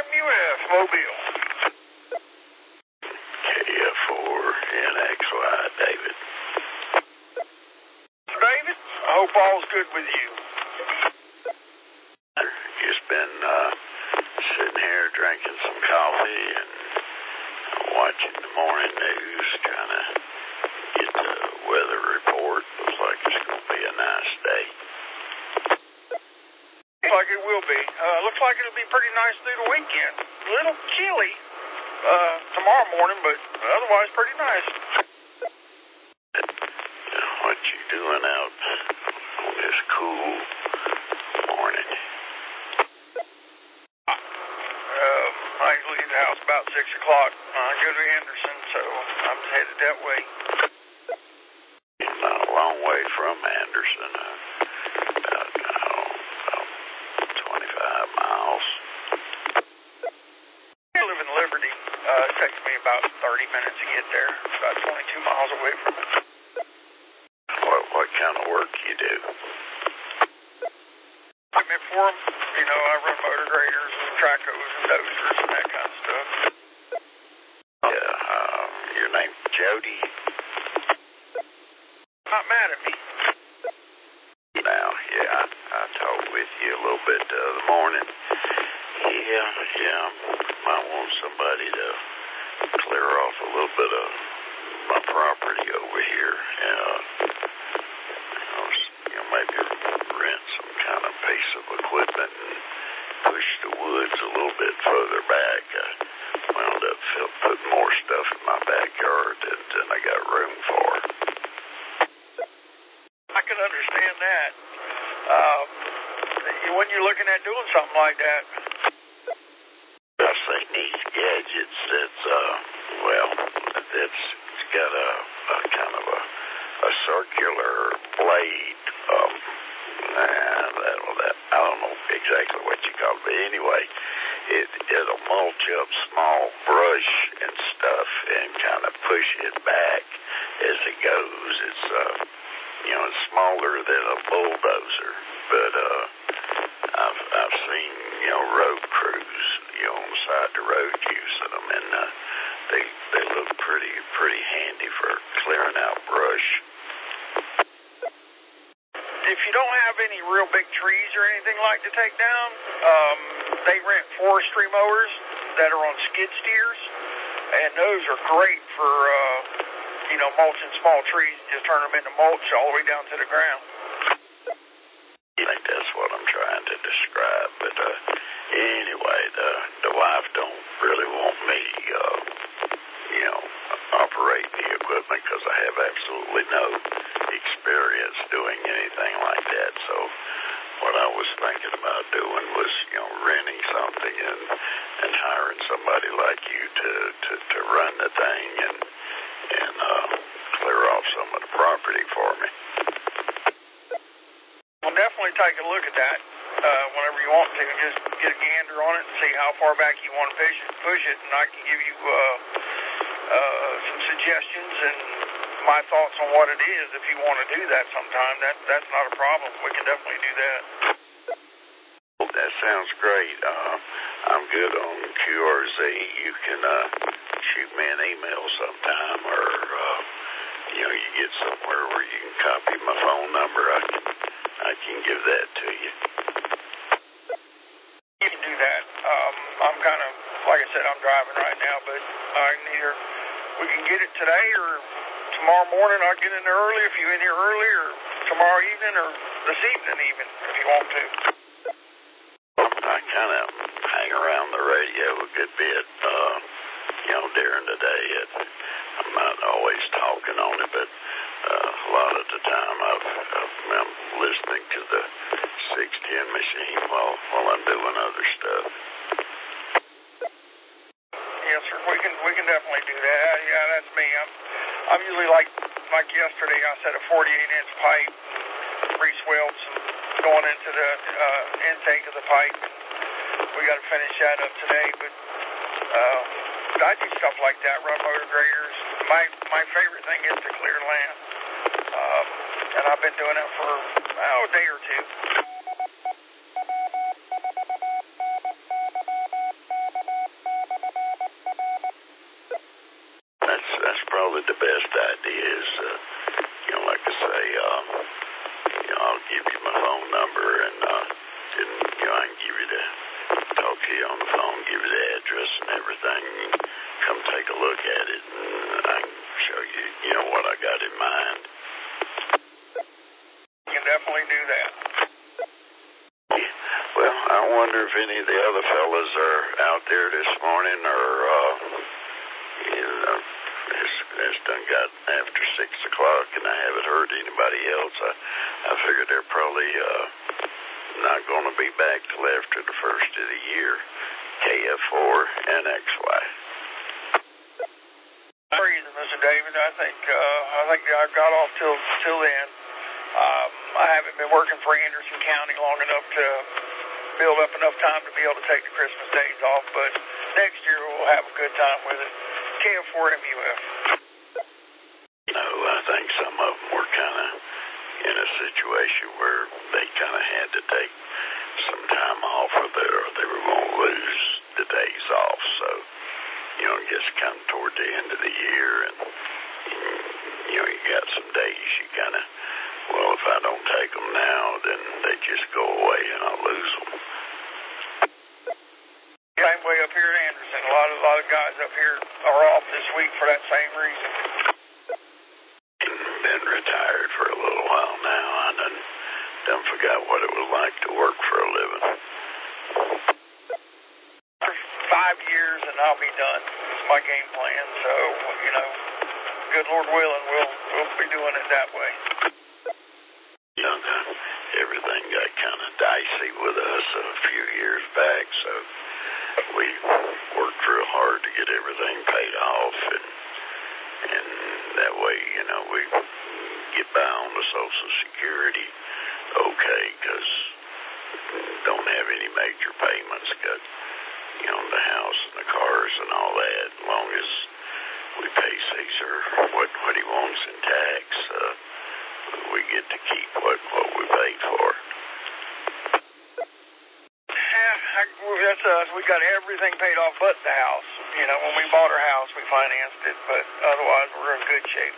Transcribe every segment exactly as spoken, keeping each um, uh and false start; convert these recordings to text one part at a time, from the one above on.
M U F, Mobile. K F four N X Y, David. David, I hope all's good with you. Just been uh, sitting here drinking some coffee and watching the morning news, trying to get the weather report. Looks like it's going to be a nice day. Looks like it will be. Uh, looks like it'll be pretty nice through the weekend. A little chilly uh, tomorrow morning, but otherwise pretty nice. What you doing out on this cool morning? Uh, I leave the house about six o'clock. I go to Anderson, so I'm headed that way. Not a long way from Anderson. Uh, about, oh, about twenty-five miles. I live in Liberty. Uh, it takes me about thirty minutes to get there. About twenty-two miles away from it. What, what kind of work you do? Equipment for them. You know, I run motor graders and trackhoes and dozers and that kind of stuff. Yeah, um, your name Jody? Not mad at me. Now, yeah, I, I talked with you a little bit the other morning. Yeah, yeah, might want somebody to clear off a little bit of my property over here. And, uh, I was, you know, maybe rent some kind of piece of equipment and push the woods a little bit further back. I wound up putting more stuff in my backyard than, than I got room for. I can understand that. Um, when you're looking at doing something like that, I think these gadgets, it's, uh, well, it's, it's got a, a kind of a, a circular blade. Um, nah, that, that, I don't know exactly what you call it, but anyway, it, it'll mulch up small brush and stuff and kind of push it back as it goes. It's, uh, you know, it's smaller than a bulldozer, but, uh, I've, I've seen, you know, road crews, you know, on the side of the road using them, and, uh, they, they look pretty, pretty handy for clearing out brush. if you don't have any real big trees or anything like to take down, um, they rent forestry mowers that are on skid steers, and those are great for, uh, you know, mulching small trees. Just turn them into mulch all the way down to the ground. I think that's what I'm trying to describe, but uh, anyway, the, the wife don't really want me, uh, you know, operating the equipment because I have absolutely no experience doing anything like that. So what I was thinking about doing was, you know, renting something and, and hiring somebody like you to, to, to run the thing and, and uh, clear off some of the property for me. Well, definitely take a look at that uh, whenever you want to. Just get a gander on it and see how far back you want to push it, push it and I can give you uh, uh, some suggestions and my thoughts on what it is. If you want to do that sometime, that that's not a problem. We can definitely do that. Well, that sounds great. Uh, I'm good on Q R Z. You can uh, shoot me an email sometime, or uh, you know, you get somewhere where you can copy my phone number. I can I can give that to you. You can do that. Um, I'm kind of, like I said, I'm driving right now, but I can either, we can get it today or tomorrow morning. I'll get in there early if you're in here early, or tomorrow evening, or this evening even, if you want to. I kind of hang around the radio a good bit, uh, you know, during the day. It, I'm not always talking on it, but uh, a lot of the time I've, I've, I'm listening to the six ten machine while, while I'm doing other stuff. Yes, sir. We can we can definitely do that. Yeah, that's me. I'm I'm usually like like yesterday. I set a forty-eight inch pipe, grease welds, and going into the uh, intake of the pipe. We got to finish that up today, but uh, I do stuff like that. Run motor graders. My my favorite thing is to clear land, um, and I've been doing it for oh, a day or two. the best idea is, uh, you know, like I say, um, you know, I'll give you my phone number, and uh, then, you know, I can give you the, talk to you on the phone, give you the address and everything, and come take a look at it, and I can show you, you know, what I got in mind. You can definitely do that. Well, I wonder if any of the other fellas are out there this morning, or, uh, you know, it's, it's done got after six o'clock, and I haven't heard anybody else. I, I figured they're probably, uh, not going to be back till after the first of the year, K F four and X Y. Reason, Mister David, I think, uh, I think I got off till, till then. Um, I haven't been working for Anderson County long enough to build up enough time to be able to take the Christmas days off, but next year we'll have a good time with it. K F four M U F. No, I think some of them were kind of in a situation where they kind of had to take some time off, or they, or they were going to lose the days off. So, you know, it gets kind of toward the end of the year, and, and you know, you got some days you kind of, well, if I don't take them now, then they just go away and I'll lose them. Same way up here at Anderson. A lot of, a lot of guys up here are off this week for that same reason. Been retired for a little while now. I done, done forgot what it was like to work for a living. For five years and I'll be done. It's my game plan. So, you know, good Lord willing, we'll, we'll be doing it that way. You know, the, everything got kind of dicey with us a few years back, so we worked real hard to get everything paid off, and and that way, you know, we get by on the Social Security okay, because don't have any major payments, got, you know, the house and the cars and all that, as long as we pay Caesar what, what he wants in tax, uh, we get to keep what, what we paid for. Yeah, I, that's us. We got everything paid off but the house. You know, when we bought our house, we financed it, but otherwise we're in good shape.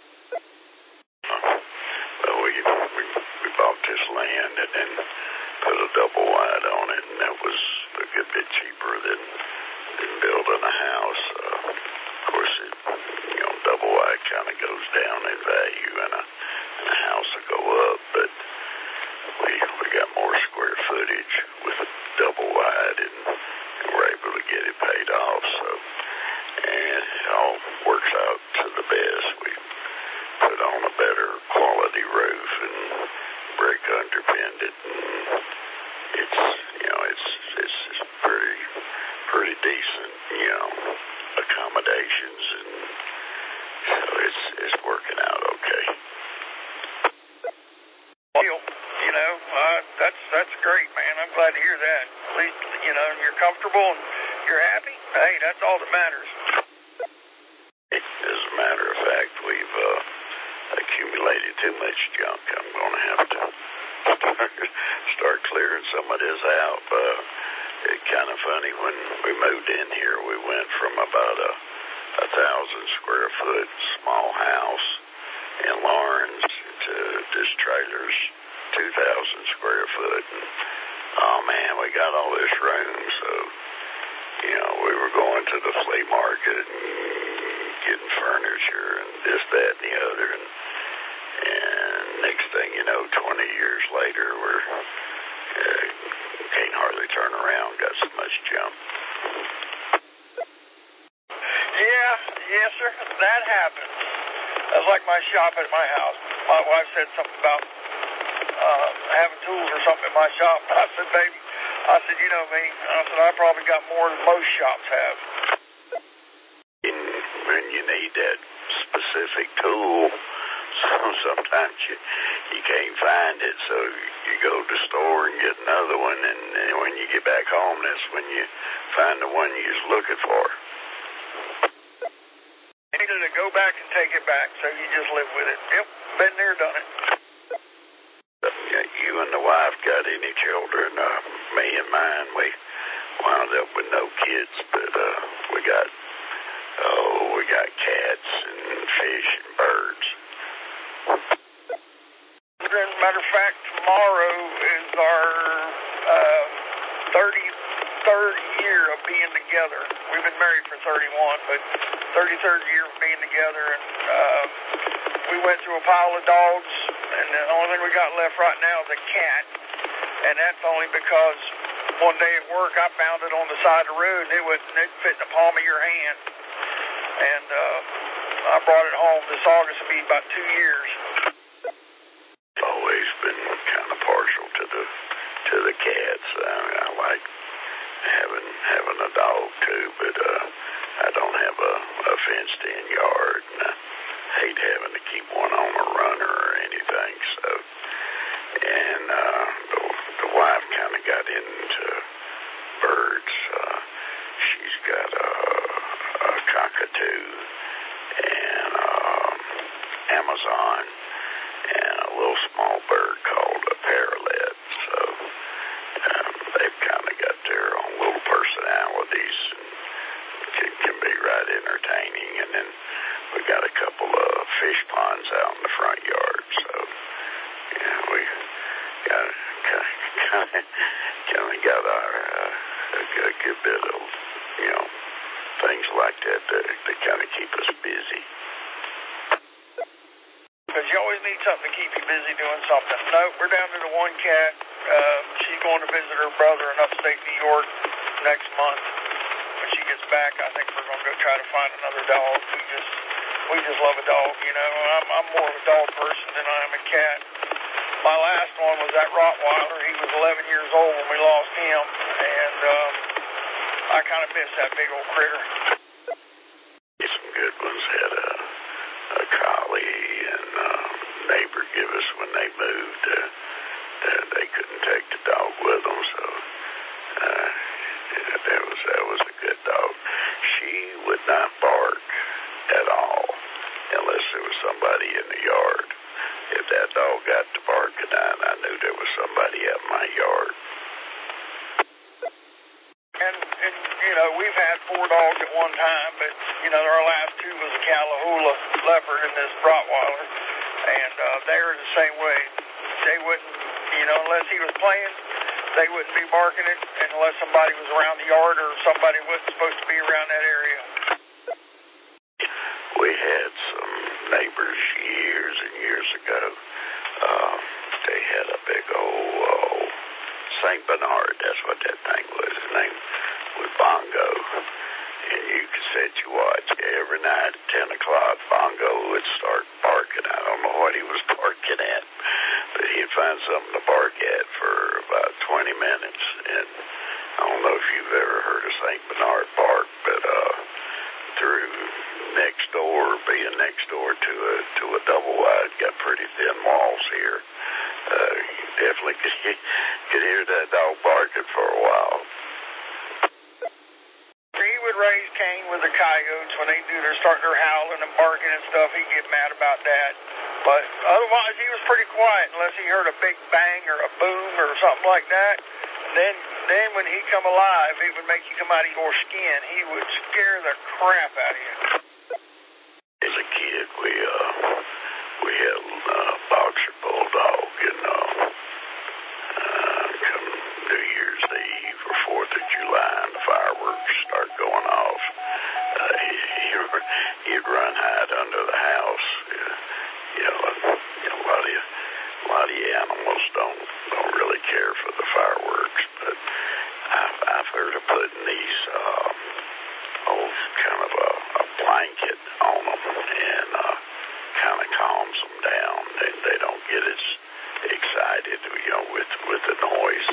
Well, we, we, we bought this land and then put a double wide on it, and that was a good bit cheaper than, than building a house. Uh, of course, it, you know, double wide kind of goes down in value, and a, and a house will go up, but we we got more square footage with a double wide, and, and we're able to get it paid off. So, and it all works out to the best. We put on a better quality roof and brick underpinned it, and it's, you know, it's it's, it's pretty pretty decent, you know, accommodations, and so it's it's working out okay. You know, uh, that's that's great, man. I'm glad to hear that. At least, you know, you're comfortable and you're happy. Hey, that's all that matters. As a matter of fact, we've uh, accumulated too much junk. I'm going to have to start clearing some of this out. Uh, it's kind of funny, when we moved in here, we went from about a, a thousand square foot small house in Lawrence to this trailer's two thousand square foot. And, oh man, we got all this room, so, you know, we were going to the flea market and getting furniture and this, that, and the other, and, and next thing you know, twenty years later, we're, uh, can't hardly turn around, got so much junk. Yeah, yes, sir, that happens. That's like my shop at my house. My wife said something about uh, having tools or something in my shop. I said, baby, I said, you know me. I said, I probably got more than most shops have. And when you need that specific tool, so sometimes you, you can't find it, so you go to the store and get another one, and, and when you get back home, that's when you find the one you was looking for. You needed to go back and take it back, so you just live with it. Yep, been there, done it. You and the wife got any children? Uh, me and mine, we wound up with no kids, but uh, we got, oh, we we got cats and fish and birds. As a matter of fact, tomorrow is our uh, thirty-third year of being together. We've been married for thirty-one, but thirty-third year of being together, and uh, we went through a pile of dogs, and the only thing we got left right now is a cat, and that's only because one day at work I found it on the side of the road, and it would it fit in the palm of your hand, and uh, I brought it home. This August will be about two years. Always been kind of partial to the to the cats. I, mean, I like having having a dog too, but uh, I don't have a, a fenced-in yard, and I hate having to keep one on a runner or anything. So, and uh, the, the wife kind of got into birds. Uh, she's got a, a cockatoo and um, Amazon, and a little small bird called a parrot. So um, they've kind of got their own little personalities and can, can be right entertaining. And then we got a couple of fish ponds out in the front yard. So yeah, we got kind of kind of got our uh, a, a good bit of you know things like that that, that kind of keep us busy. Because you always need something to keep you busy doing something. No, we're down to the one cat. Uh, she's going to visit her brother in upstate New York next month. When she gets back, I think we're going to go try to find another dog. We just we just love a dog, you know. I'm, I'm more of a dog person than I am a cat. My last one was that Rottweiler. He was eleven years old when we lost him, and um, I kind of miss that big old critter. Some good ones. Had a a collie, and uh, neighbor give us when they moved. Uh, that they couldn't take the dog with them, so uh, yeah, that was that was a good dog. She would not bark at all unless there was somebody in the yard. If that dog got to barking, I, I knew there was somebody out in my yard. And, and, you know, we've had four dogs at one time, but, you know, our last two was a Callahoola leopard and this Rottweiler, and uh, they were the same way. They wouldn't, you know, unless he was playing, they wouldn't be barking it, and unless somebody was around the yard or somebody wasn't supposed to be around that area. We had some neighbors years and years ago. Uh, they had a big old uh, Saint Bernard. That's what that thing was. His name was Bongo. And you could sit you watch every night at ten o'clock. Bongo would start barking. I don't know what he was barking at, but he'd find something to bark at for about twenty minutes. And I don't know if you've ever heard a Saint Bernard bark, but uh, through next door, being next door to a to a double wide, got pretty thin walls here. Uh, you definitely could, could hear that dog barking for a while. He would raise Cain with the coyotes when they do their start their howling and barking and stuff. He'd get mad about that. But otherwise, he was pretty quiet unless he heard a big bang or a boom or something like that. Then, then when he come alive, it would make you come out of your skin. He would scare the crap out of you. As a kid, we uh, we had a uh, boxer bulldog, and uh, uh, come New Year's Eve or Fourth of July, and the fireworks start going off. Uh, he, he'd run hide under the house. Uh, you know, you know, a lot of you, a lot of you animals don't don't really care for the fireworks, but I've I've heard of putting these uh, old kind of a, a blanket on them, and uh, kind of calms them down. They they don't get as excited, you know, with with the noise.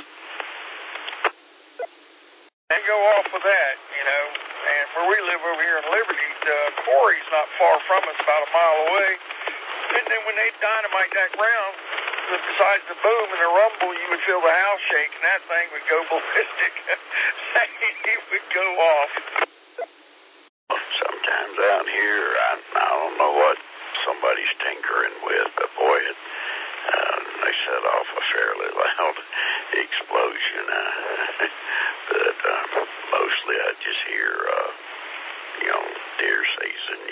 And go off with that, you know. And where we live over here in Liberty, the quarry's not far from us, about a mile away. And then when they dynamite that ground, besides the boom and the rumble, you would feel the house shake, and that thing would go ballistic. It would go off. Sometimes out here, I, I don't know what somebody's tinkering with, but boy, it, uh, they set off a fairly loud explosion. Uh, but uh, mostly I just hear, uh, you know, deer season,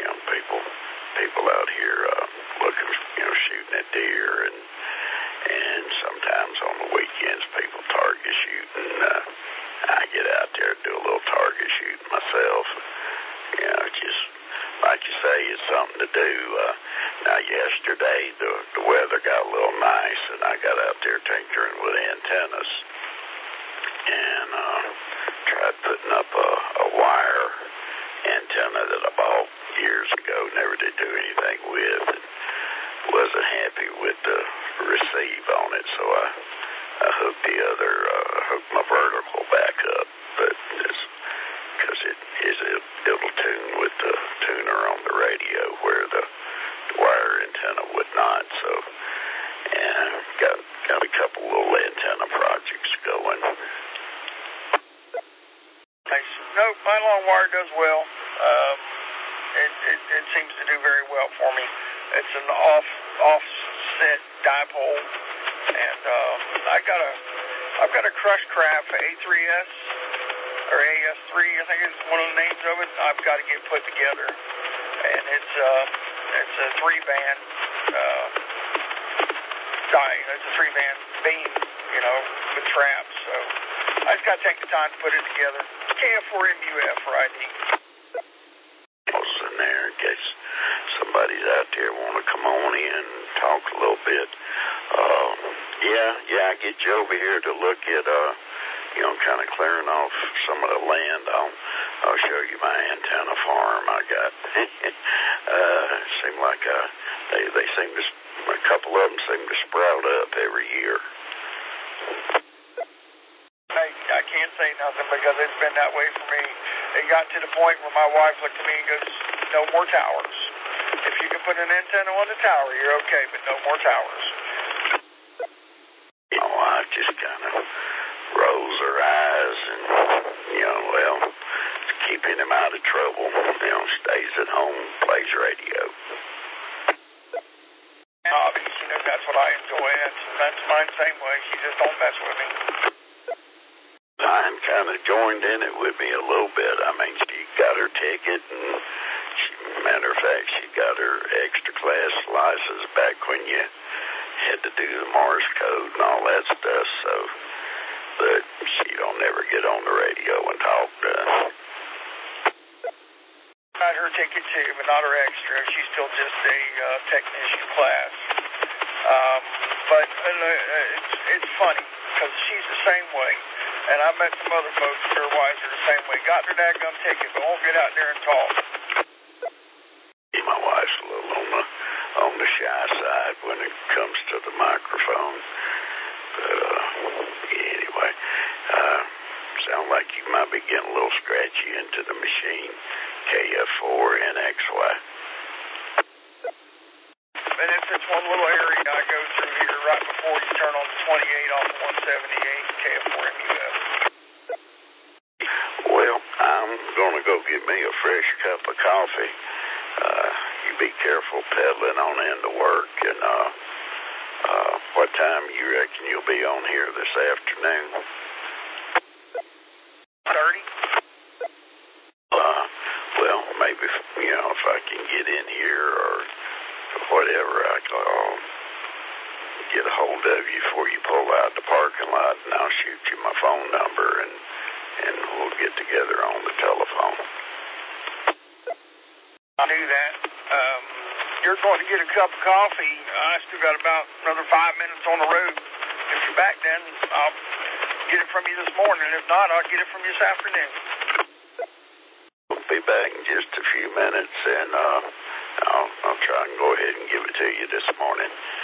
people out here uh, looking, you know, shooting at deer, and and sometimes on the weekends people target shoot, and uh, I get out there and do a little target shooting myself. You know, just like you say, it's something to do. Uh, now, yesterday the the weather got a little nice, and I got out there tinkering with antennas, and uh, tried putting up a, a wire antenna that I bought years ago, never did do anything with, and wasn't happy with the receive on it, so I, I hooked the other, uh, hooked my vertical back up, but it's because it is a, it'll tune with the tuner on the radio where the, the wire antenna would not, so, and got, got a couple little antenna projects going. Nice. Nope, my long wire does well. Um, it, it, it seems to do very well for me. It's an off offset dipole, and uh, I got a I've got a Crushcraft A three S or A S three, I think it's one of the names of it. I've got to get put together, and it's uh it's a three band uh, die. It's a three band beam, you know, with traps. So I just got to take the time to put it together. K F four M U F for I D. In there in case somebody's out there want to come on in and talk a little bit. Uh, yeah, yeah, I get you over here to look at, uh, you know, kind of clearing off some of the land. I'll, I'll show you my antenna farm I got. uh, seem like uh, they they seem to, a couple of them seem to sprout up every year. I, I can't say nothing because it's been that way for me. It got to the point where my wife looked at me and goes, no more towers. If you can put an antenna on the tower, you're okay, but no more towers. You know, I just kind of rolls her eyes and, you know, well, keeping him out of trouble, you know, stays at home, plays radio. Obviously, you know, that's what I enjoy. That's, that's mine same way. She just don't mess with me. Mine kind of joined in it with me a little bit. I mean, she got her ticket, and she, matter of fact, she got her extra class license back when you had to do the Morse code and all that stuff, so, but she don't ever get on the radio and talk to us. Got her ticket too, but not her extra. She's still just a uh, technician class. Um, but uh, it's, it's funny, because she's the same way. And I met some other folks, their wives are the same way. Got their dadgum ticket, but won't get out there and talk. My wife's a little on the, on the shy side when it comes to the microphone. But, uh, anyway, uh, sound like you might be getting a little scratchy into the machine. K F four N X Y. And it's this one little area I go through here right before you turn on the twenty-eight off of one seventy-eight, K F four M U F. Well, I'm going to go get me a fresh cup of coffee. Uh, you be careful pedaling on into work. And uh, uh, what time you reckon you'll be on here this afternoon? thirty? Uh, well, maybe, you know, if I can get in here or whatever, I can uh, get a hold of you before you pull out the parking lot, and I'll shoot you my phone number, and, and we'll get together on the telephone. I'll do that. Um, you're going to get a cup of coffee. I still got about another five minutes on the road. If you're back then, I'll get it from you this morning. If not, I'll get it from you this afternoon. We'll be back in just a few minutes, and uh, I'll, I'll try and go ahead and give it to you this morning.